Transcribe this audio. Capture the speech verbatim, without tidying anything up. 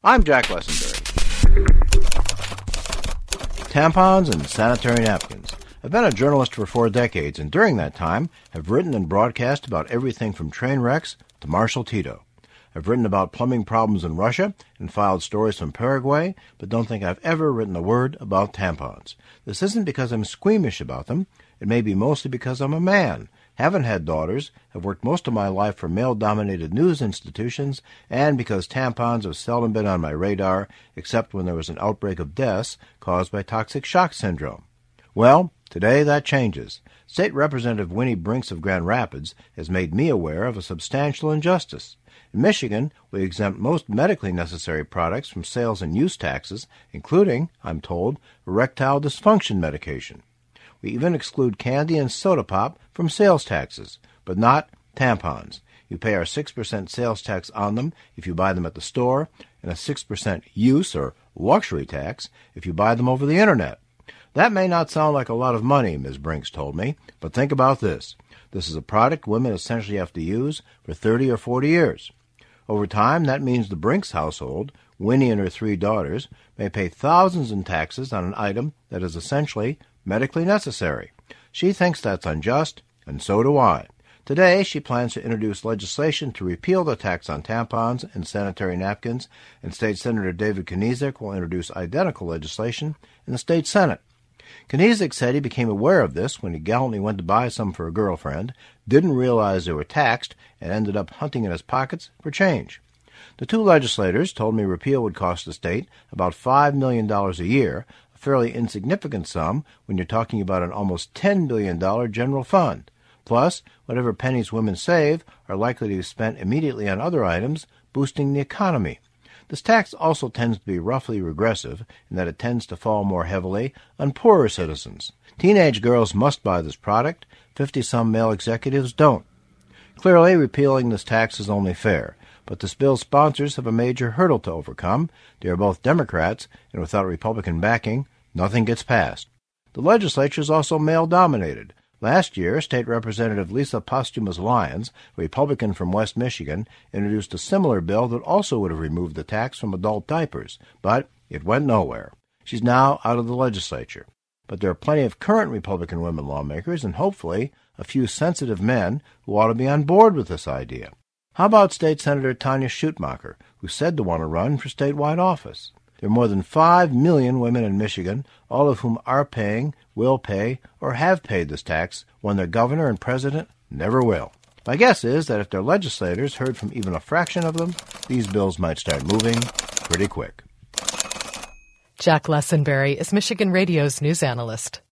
I'm Jack Lessenberry. Tampons and sanitary napkins. I've been a journalist for four decades, and during that time have written and broadcast about everything from train wrecks to Marshal Tito. I've written about plumbing problems in Russia and filed stories from Paraguay, but don't think I've ever written a word about tampons. This isn't because I'm squeamish about them. It may be mostly because I'm a man, haven't had daughters, have worked most of my life for male-dominated news institutions, and because tampons have seldom been on my radar, except when there was an outbreak of deaths caused by toxic shock syndrome. Well, today that changes. State Representative Winnie Brinks of Grand Rapids has made me aware of a substantial injustice. In Michigan, we exempt most medically necessary products from sales and use taxes, including, I'm told, erectile dysfunction medication. We even exclude candy and soda pop from sales taxes, but not tampons. You pay our six percent sales tax on them if you buy them at the store, and a six percent use or luxury tax if you buy them over the Internet. That may not sound like a lot of money, Miz Brinks told me, but think about this. This is a product women essentially have to use for thirty or forty years. Over time, that means the Brinks household, Winnie and her three daughters, may pay thousands in taxes on an item that is essentially medically necessary. She thinks that's unjust, and so do I. Today, she plans to introduce legislation to repeal the tax on tampons and sanitary napkins, and State Senator David Kniezek will introduce identical legislation in the state Senate. Kniezek said he became aware of this when he gallantly went to buy some for a girlfriend, didn't realize they were taxed, and ended up hunting in his pockets for change. The two legislators told me repeal would cost the state about five million dollars a year, a fairly insignificant sum when you're talking about an almost ten billion dollars general fund. Plus, whatever pennies women save are likely to be spent immediately on other items, boosting the economy. This tax also tends to be roughly regressive in that it tends to fall more heavily on poorer citizens. Teenage girls must buy this product. Fifty-some male executives don't. Clearly, repealing this tax is only fair, but this bill's sponsors have a major hurdle to overcome. They are both Democrats, and without Republican backing, nothing gets passed. The legislature is also male-dominated. Last year, State Representative Lisa Posthumus-Lyons, a Republican from West Michigan, introduced a similar bill that also would have removed the tax from adult diapers, but it went nowhere. She's now out of the legislature. But there are plenty of current Republican women lawmakers, and hopefully a few sensitive men who ought to be on board with this idea. How about State Senator Tanya Schumacher, who said to want to run for statewide office? There are more than five million women in Michigan, all of whom are paying, will pay, or have paid this tax when their governor and president never will. My guess is that if their legislators heard from even a fraction of them, these bills might start moving pretty quick. Jack Lessenberry is Michigan Radio's news analyst.